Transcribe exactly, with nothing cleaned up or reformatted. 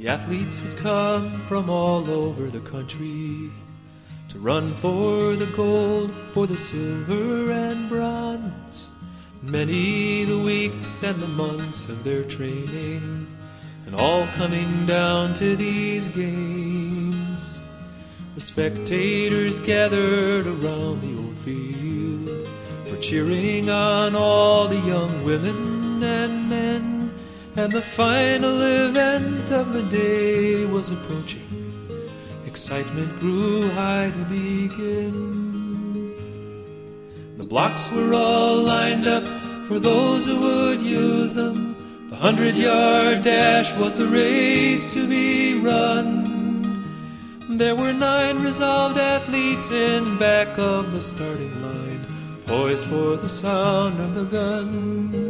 The athletes had come from all over the country to run for the gold, for the silver and bronze. Many the weeks and the months of their training, and all coming down to these games. The spectators gathered around the old field for cheering on all the young women and men, and the final event of the day was approaching. Excitement grew high to begin. The blocks were all lined up for those who would use them. The hundred-yard dash was the race to be run. There were nine resolved athletes in back of the starting line, poised for the sound of the gun.